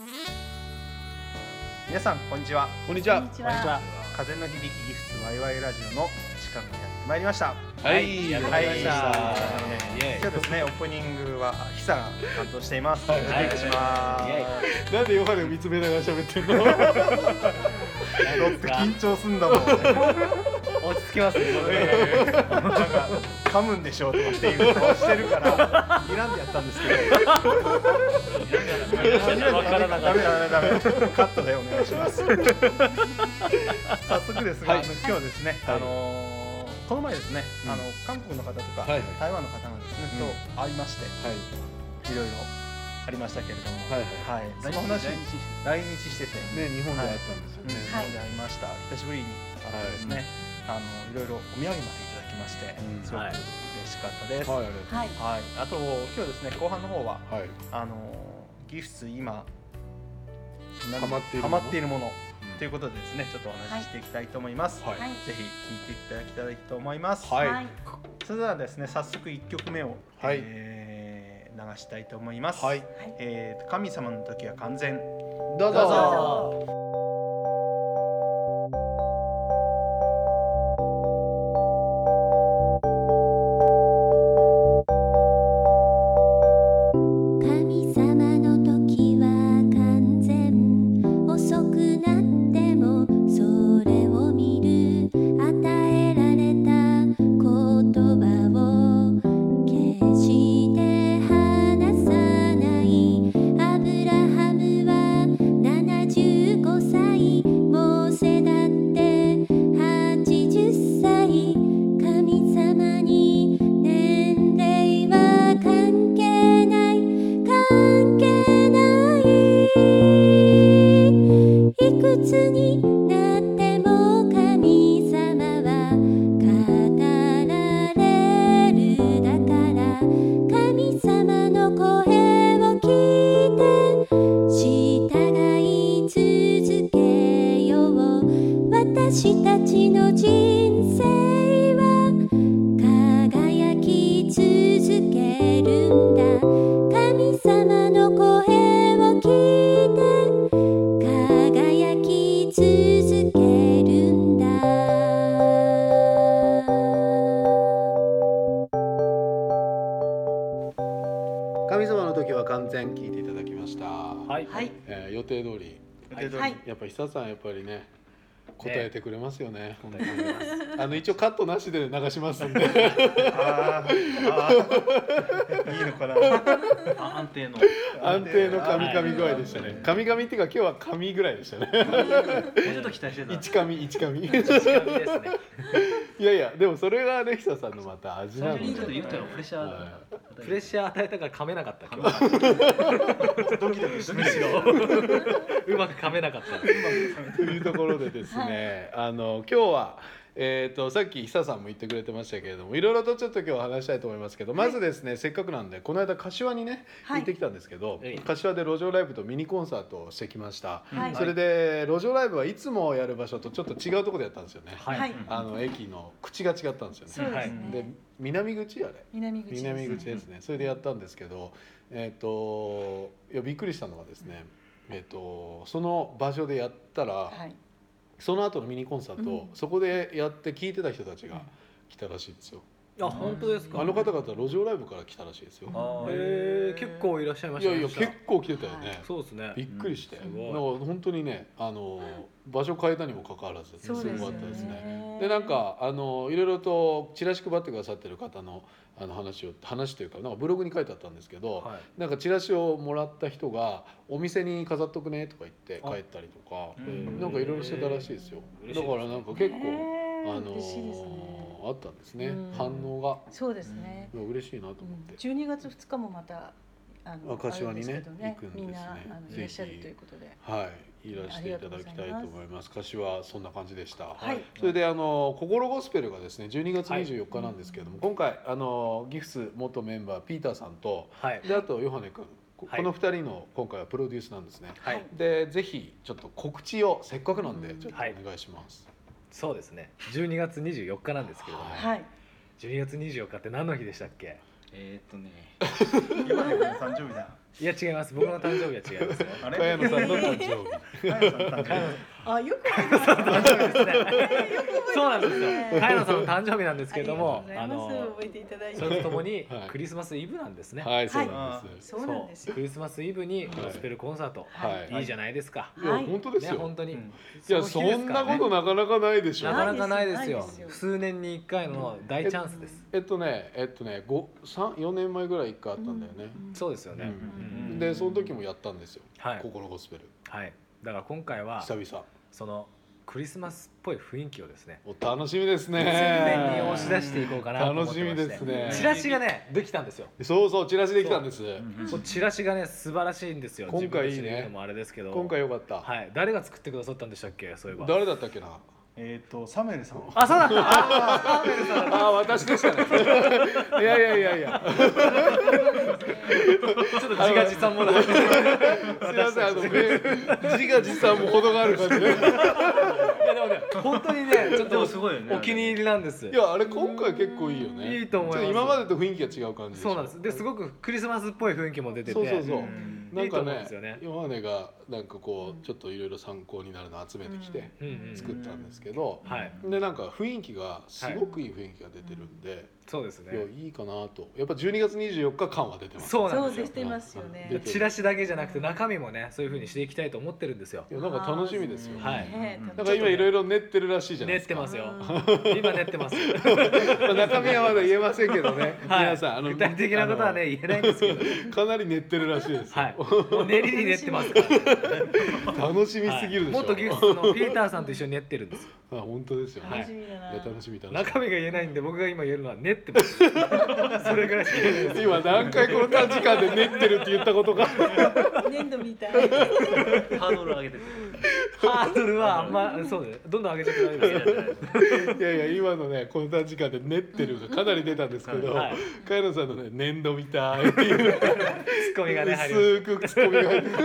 皆さんこんにちは。 こんにちは。 風の響きギフスワイワイラジオの時間がやってまいりました。 はい、やってまいりました。 今日ですね、オープニングはヒサが担当しています。よろしくお願いします。 なんでヨハネ見つめながら喋ってんの？ だって緊張すんだもん。 落ち着きますね。 なんか噛むんでしょうとかっていう顔してるから睨んでやったんですけど。ダメ。カットでお願いします。早速ですが、今日はですね、この前ですね、韓国の方とか台湾の方がですね、と会いまして、いろいろありましたけれども、その話来日してて、 日本で会ったんですよね。 日本で会いました。久しぶりに会ってですね、いろいろお土産までいただきまして、すごく嬉しかったです。あと今日ですね、後半の方はギフス今ハマっているものということでですね、ちょっとお話ししていきたいと思います。ぜひ聞いていただきたいと思います。それではですね、早速1曲目を流したいと思います。神様の時は完全。 どうぞ。神様の時は完全聞いていただきました。予定通り。やっぱり久さんやっぱりね答えてくれますよね。一応カットなしで流しますんで。いいのかな。 安定の神々具合でしたね。神々っていうか今日は神ぐらいでしたね。 もうちょっと期待してた。 一神。いやでもそれがね久さんのまた味なので。 ちょっと言ったらプレッシャー与えたから噛めなかった。 ドキドキしてる。 うまく噛めなかった。 というところでですね、今日はさっき久さんも言ってくれてましたけれども、いろいろとちょっと今日話したいと思いますけど、まずですね、せっかくなんでこの間柏にね行ってきたんですけど、柏で路上ライブとミニコンサートをしてきました。それで路上ライブはいつもやる場所とちょっと違うところでやったんですよね。駅の口が違ったんですよね。で南口南口ですね。それでやったんですけど、いやびっくりしたのがですね、その場所でやったら、その後のミニコンサート、そこでやって聴いてた人たちが来たらしいですよ。 本当ですか。 あの方々路上ライブから来たらしいですよ。 結構いらっしゃいましたね。 いや結構来てたよね。 そうですね。 びっくりして、だから本当にね、場所変えたにもかかわらずすごかったですね。でなんかいろいろとチラシ配ってくださってる方の話というか、なんかブログに書いてあったんですけど、なんかチラシをもらった人がお店に飾っとくねとか言って帰ったりとか、なんかいろいろしてたらしいですよ。だからなんか結構あったんですね、反応が。 そうですね。 嬉しいなと思って。 12月2日もまた柏にね行くんですね。 みんないらっしゃるということで。 いらしていただきたいと思います。柏そんな感じでした。それで心ゴスペルがですね12月24日なんですけれども、今回ギフス元メンバーピーターさんと、であとヨハネ君、この2人の今回はプロデュースなんですね。でぜひちょっと告知をせっかくなんでちょっとお願いします。 そうですね。12月24日なんですけれども、12月24日って何の日でしたっけ？ 今の誕生日だ。 いや違います。僕の誕生日は違いますよ。 茅野さんの誕生日。 あ、よく誕生日ですね。そうなんですよ。茅野さんの誕生日なんですけども、 覚えていただいて。 それとともにクリスマスイブなんですね。 はい、そうなんです。 そうなんですよ。 クリスマスイブにゴスペルコンサート、いいじゃないですか。 いや本当ですよ。 本当に。 いやそんなことなかなかないでしょ。 なかなかないですよ。数年に1回の大チャンスです。 4年前ぐらい1回あったんだよね。 そうですよね。 でその時もやったんですよ。心ゴスペル。 はい。だから今回は久々 そのクリスマスっぽい雰囲気をですね。 お楽しみですね。 前面に押し出していこうかなと思ってまして。 楽しみですね。 チラシがねできたんですよ。 そうそうチラシできたんです。 チラシがね素晴らしいんですよ。 今回いいね。 もあれですけど。 今回良かった。 はい。誰が作ってくださったんでしたっけ、そういえば。 誰だったっけな。 サムエルさん。 あ、そうだった。サムエルさん。 私でしたね。いや。 ちょっと自画自賛もだ。すみません、自画自賛も程がある感じで。いやでもね、本当にね、ちょっとすごいお気に入りなんです。 いやあれ今回結構いいよね。 いいと思います。 今までと雰囲気が違う感じ。 そうなんです。で、すごくクリスマスっぽい雰囲気も出てて。 そう。なんかね、ヨハネがなんかこうちょっといろいろ参考になるの集めてきて作ったんですけど、でなんか雰囲気がすごくいい雰囲気が出てるんで、 そうですね。 いいかなと。やっぱ12月24日感は出てます。 そうなんですよ。 出てますよね。 チラシだけじゃなくて中身もね、そういう風にしていきたいと思ってるんですよ。 いやなんか楽しみですよ。 はい。 なんか今いろいろ練ってるらしいじゃないですか。 練ってますよ。今練ってます。 中身はまだ言えませんけどね。皆さん具体的なことはね言えないんですけど。 かなり練ってるらしいです。 はい。もう練りに練ってますから。 楽しみすぎるでしょ。 元ギフトのピーターさんと一緒に練ってるんですよ。 あ、本当ですよね。 楽しみだな。 楽しみ。 中身が言えないんで僕が今言えるのは練ってます。それぐらいしか言えないです。 今何回この短時間で練ってるって言ったことが。 粘土みたい。 ハードル上げてる。 ハードルはあんまそうね。どんどん上げちゃって大丈夫です。 いや今のねこの短時間で練ってるがかなり出たんですけど、茅野さんのね粘土みたいっていうツッコミがね薄くツッコミが入って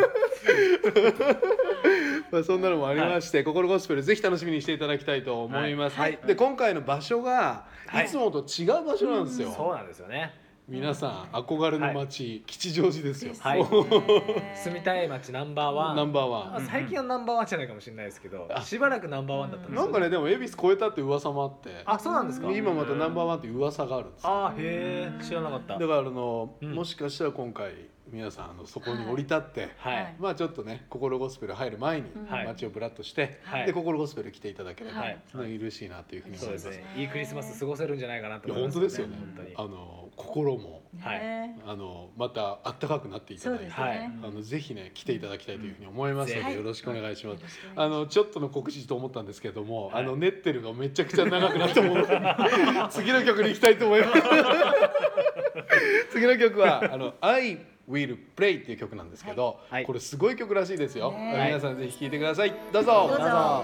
まあそんなのもありまして、心ゴスペルぜひ楽しみにしていただきたいと思います。で今回の場所がいつもと違う場所なんですよ。 そうなんですよね。 皆さん憧れの街、吉祥寺ですよ。 住みたい街ナンバーワン。 ナンバーワン。 最近はナンバーワンじゃないかもしれないですけど、しばらくナンバーワンだったんですよ。 なんかねでも恵比寿超えたって噂もあって。 あ、そうなんですか。 今またナンバーワンって噂があるんですよ。 あ、へえ、知らなかった。 だからもしかしたら今回皆さんそこに降り立って、まあちょっとね心ゴスペル入る前に街をブラッとして、で心ゴスペル来ていただければ嬉しいなというふうに思います。 いいクリスマス過ごせるんじゃないかなと思います。 本当ですよね。心もまた暖かくなっていただいて、ぜひね来ていただきたいというふうに思いますのでよろしくお願いします。ちょっとの告知と思ったんですけれども、練ってるがめちゃくちゃ長くなったもので次の曲に行きたいと思います。次の曲はI Will Play っていう曲なんですけど、これすごい曲らしいですよ。皆さんぜひ聴いてください。どうぞ。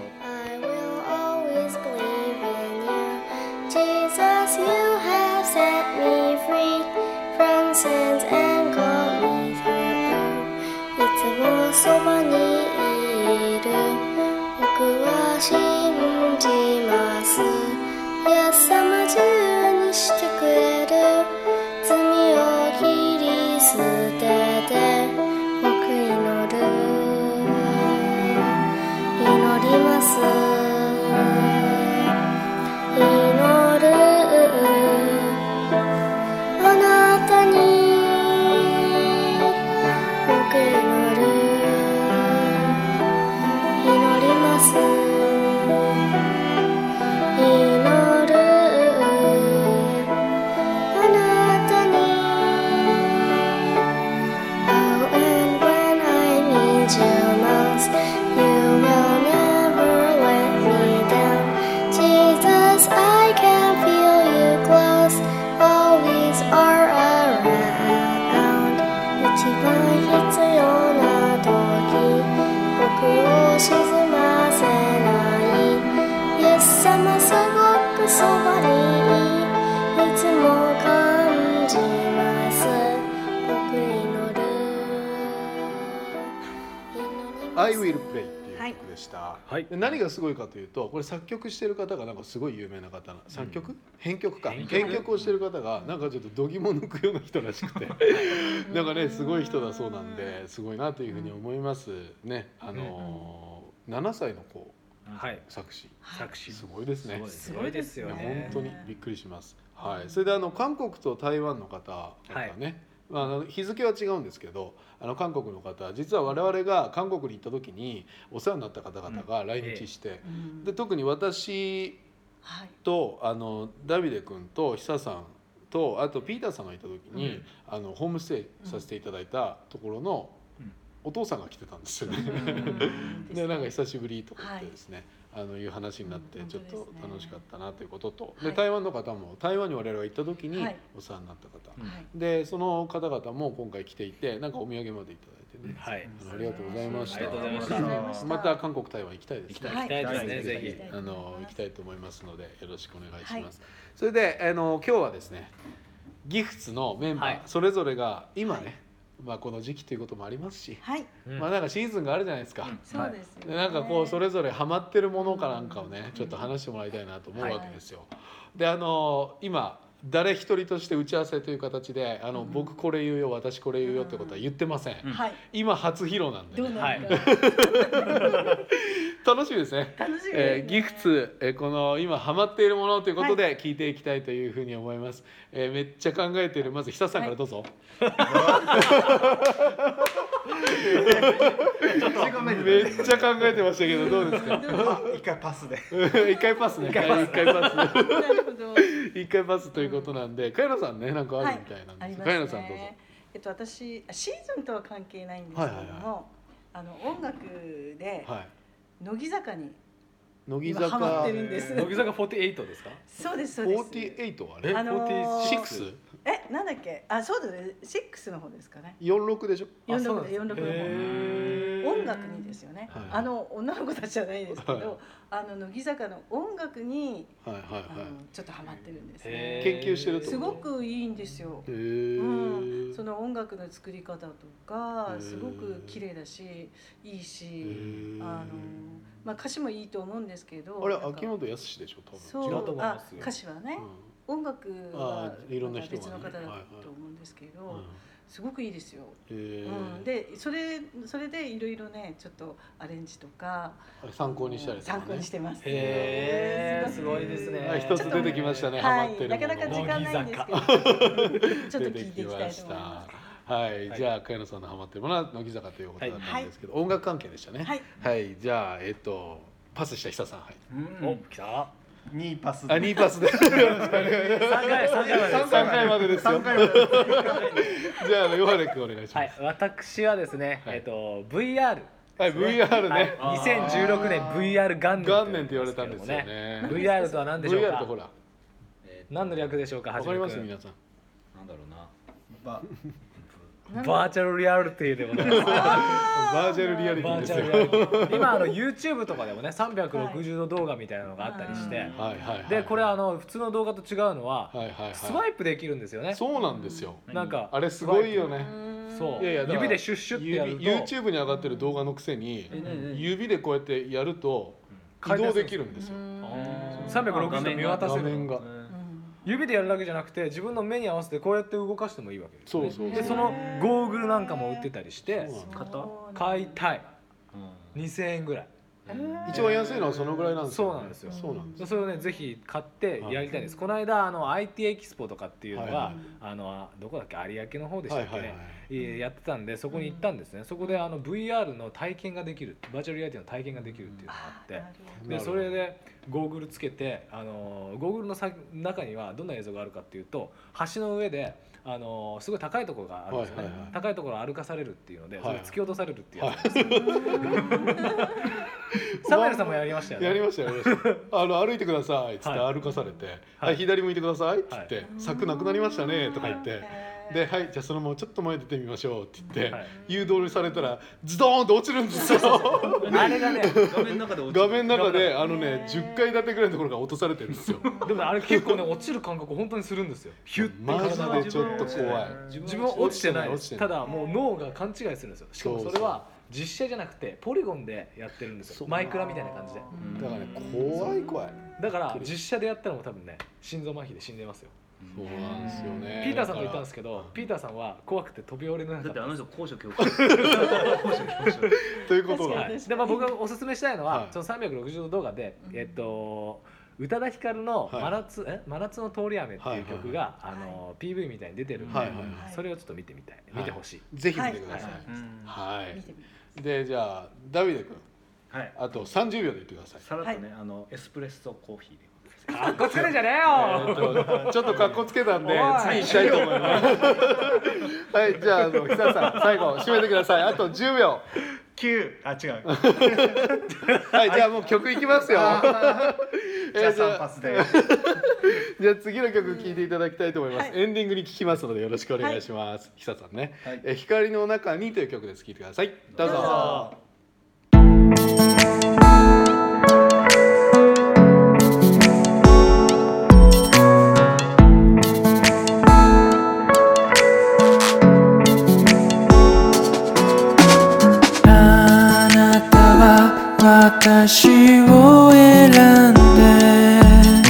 Jesus, you have set me free from sins and called me through. いつもそばにいる僕は信じます。イエス様自由にしてくれる罪を切り捨てて僕祈ります I Will Play っていう曲でした、 はい、 で何がすごいかというとこれ作曲してる方がなんかすごい有名な方な作曲、編曲か編曲をしてる方がなんかちょっと度肝抜くような人らしくてなんかねすごい人だそうなんですごいなというふうに思いますね。7歳の子作詞すごいですね。 すごいですよね。 本当にびっくりします。はい。それで韓国と台湾の方ね、日付は違うんですけど、韓国の方実は我々が韓国に行った時にお世話になった方々が来日して、で特に私とダビデ君と久さんとあとピーターさんがいた時に、ホームステイさせていただいたところのお父さんが来てたんですよね。でなんか久しぶりとか言ってですね、いう話になってちょっと楽しかったなということと、で台湾の方も台湾に我々が行った時にお世話になった方、でその方々も今回来ていてなんかお土産までいただいてね、ありがとうございました。 ありがとうございました。 また韓国台湾行きたいですね。 行きたいですね。ぜひ行きたいと思いますのでよろしくお願いします。それで今日はですねギフツのメンバーそれぞれが今ね、この時期ということもありますし、なんかシーズンがあるじゃないですか。 そうですよね。 なんかこうそれぞれハマってるものかなんかをねちょっと話してもらいたいなと思うわけですよ。で今誰一人として打ち合わせという形で僕これ言うよ私これ言うよってことは言ってません。今初披露なんで、楽しみですね。ギフツこの今ハマっているものということで聞いていきたいというふうに思います。めっちゃ考えているまず久さんからどうぞ。めっちゃ考えてましたけどどうですか。 一回パスで。 一回パスね。一回パスということなんで、かやなさんねなんかあるみたいなんです。かやなさんどうぞ。 私シーズンとは関係ないんですけれども、音楽で乃木坂に今ハマってるんです。 乃木坂48ですか。 そうですそうです。 48はね。 46？ なんだっけ。そうだね。6の方ですかね。 46でしょ。 46の方。音楽にですよね。女の子たちじゃないですけど、乃木坂の音楽にちょっとハマってるんですね。 研究してると。 すごくいいんですよ。その音楽の作り方とかすごく綺麗だしいいし、歌詞もいいと思うんですけど。 あれ秋元康でしょ多分。 そう。歌詞はね。音楽はいろんな人が別の方だと思うんですけど、すごくいいですよ。でそれでいろいろねちょっとアレンジとか参考にしたり参考にしてます。 すごいですね。 一つ出てきましたね。ハマってるなかなか時間ないんですけど、ちょっと聞いていきたいと思います。 はい、じゃあかやなさんのハマってるものは乃木坂ということだったんですけど、音楽関係でしたね。はい、じゃあパスした久さん。 お、来た。 2パスで。2パスで。3回までですよ。じゃあヨハネ君お願いします。 私はですね、VR。 VR ね。 2016年 VR 元年って言われたんですよね。 VR とは何でしょうか。 VR とほら何の略でしょうか。 わかります皆さん。 なんだろうな。 バーチャルリアリティでございます。 バーチャルリアリティですよ。 今YouTube とかでもね360度動画みたいなのがあったりして、でこれ普通の動画と違うのはスワイプできるんですよね。 そうなんですよ。 なんかあれすごいよね。 そう。指でシュッシュってやると YouTube に上がってる動画のくせに指でこうやってやると移動できるんですよ。 360度見渡せる。 画面が。 指でやるだけじゃなくて自分の目に合わせてこうやって動かしてもいいわけです。 そうでそのゴーグルなんかも売ってたりして買いたい。2000円ぐらい。 一番安いのはそのぐらいなんですよ。 そうなんですよ。それをねぜひ買ってやりたいです。この間IT エキスポとかっていうのがどこだっけ有明の方でしたっけねやってたんでそこに行ったんですね。そこでVR の体験ができるバーチャルリアリティの体験ができるっていうのがあってでそれでゴーグルつけてゴーグルの中にはどんな映像があるかっていうと橋の上ですごい高いところがあるんですよね。高いところを歩かされるっていうのでそれ突き落とされるっていうやつですよ。サムエルさんもやりましたよね。 やりました歩いてくださいっつって歩かされて左向いてくださいっつって柵なくなりましたねとか言ってでじゃあそのままちょっと前出てみましょうって言って誘導されたらズドーンと落ちるんですよ。 あれがね画面の中で 10階建てぐらいのところが落とされてるんですよ。 でもあれ結構ね落ちる感覚本当にするんですよ。ヒュッてマジでちょっと怖い。 自分は落ちてないです。ただもう脳が勘違いするんですよ。しかもそれは実写じゃなくてポリゴンでやってるんですよ。マイクラみたいな感じで。 だからね怖い。 だから実写でやったらもう多分ね心臓麻痺で死んでますよ。 そうなんですよね。 ピーターさんと言ったんですけど、ピーターさんは怖くて飛び降りれなかった。 だってあの人高所恐怖症。 ということだ。 で僕がおすすめしたいのはその360度動画で宇多田ヒカルの真夏の通り雨っていう曲がPV みたいに出てるんで、それをちょっと見てほしい。 ぜひ見てください。はい。でじゃあダビデ君、あと30秒で言ってください。 さらっとねエスプレッソコーヒーで。 かっこつけるんじゃねえよ。ちょっとかっこつけたんで次したいと思います。はい、じゃあ久さん最後締めてください。あと10秒。 9あ違う。 はい、じゃあもう曲いきますよ。 じゃあ3発で。 じゃあ次の曲聴いていただきたいと思います。エンディングに聴きますのでよろしくお願いします。久さんね。光の中にという曲です。聴いてください。どうぞ。 私を選んで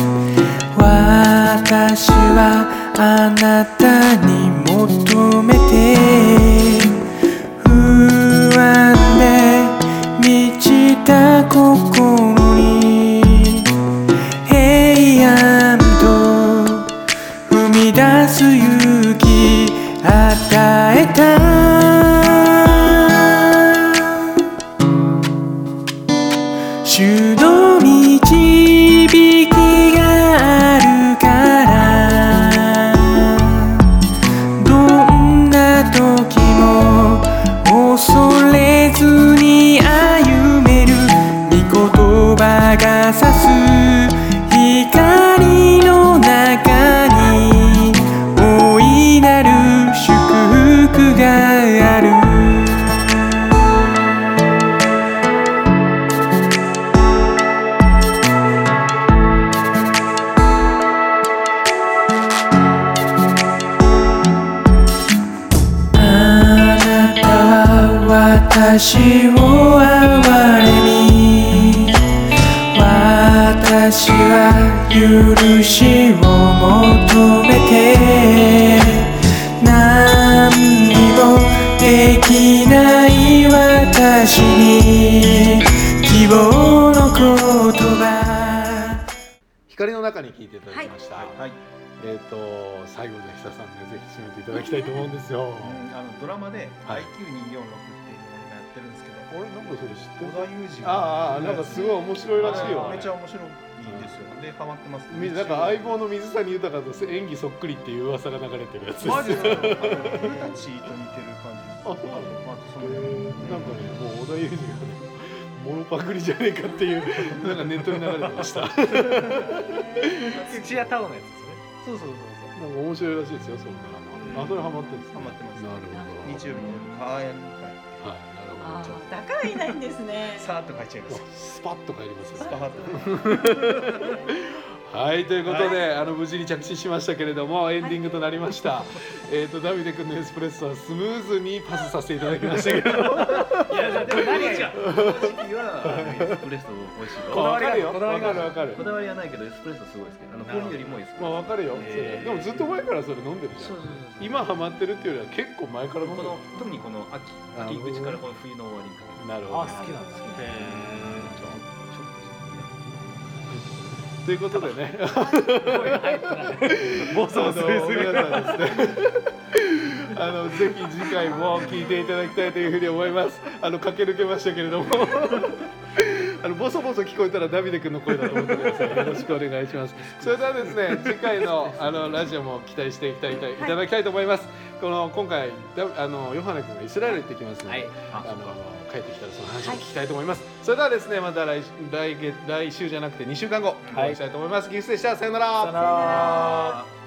私はあなたに求めて不安で満ちた心に平安と踏み出す勇気与えた主の導きがあるからどんな時も恐れずに歩める御言葉が指す光の中に大いなる祝福がある私を憐れみ私は許しを求めて何にもできない私に希望の言葉光の中に聞いていただきました。最後で久さんねぜひ締めていただきたいと思うんですよ。 ドラマで IQ246 っていうのをやってるんですけど、 俺なんかそれ知ってる？ 織田裕二がなんかすごい面白いらしいよ。 めっちゃ面白いんですよ。でハマってます。 なんか相棒の水谷豊と演技そっくりっていう噂が流れてるやつです。 マジですか？古舘と似てる感じです。 なんかねもう織田裕二がねモノパクリじゃねえかっていうなんかネットに流れてました。 土屋太鳳のやつですね。 そう。 なんか面白いらしいですよそのドラマ。それハマってるんです。 ハマってます。 なるほど。 日曜日の輝く会。 はい、なるほど。 だからいないんですね。 さーっと書いちゃいます。 スパッと帰りますよ。 スパッと。 はい、ということで、無事に着地しましたけれども、エンディングとなりました。ダビデ君のエスプレッソはスムーズにパスさせていただきましたけど。いや、でも何が違う。この時期はエスプレッソ美味しい。 こだわりがあるよ。わかる。 こだわりはないけどエスプレッソすごいですけど、コーヒーよりもエスプレッソ。 まあわかるよ。でもずっと前からそれ飲んでるじゃん。今ハマってるっていうよりは結構前から飲んでる。 特にこの秋口からこの冬の終わりにかけて。 なるほど。 好きなんです。 ということでね、 暴走する皆さんですね、ぜひ次回も聞いていただきたいというふうに思います。駆け抜けましたけれどもボソボソ聞こえたらダビデ君の声だと思ってください。よろしくお願いします。それではですね、次回のラジオも期待していただきたいと思います。今回ヨハネ君がイスラエル行ってきますので、帰ってきたらその話を聞きたいと思います。それではですね、また来週じゃなくて2週間後お会いしたいと思います。ギフスでした。さよなら。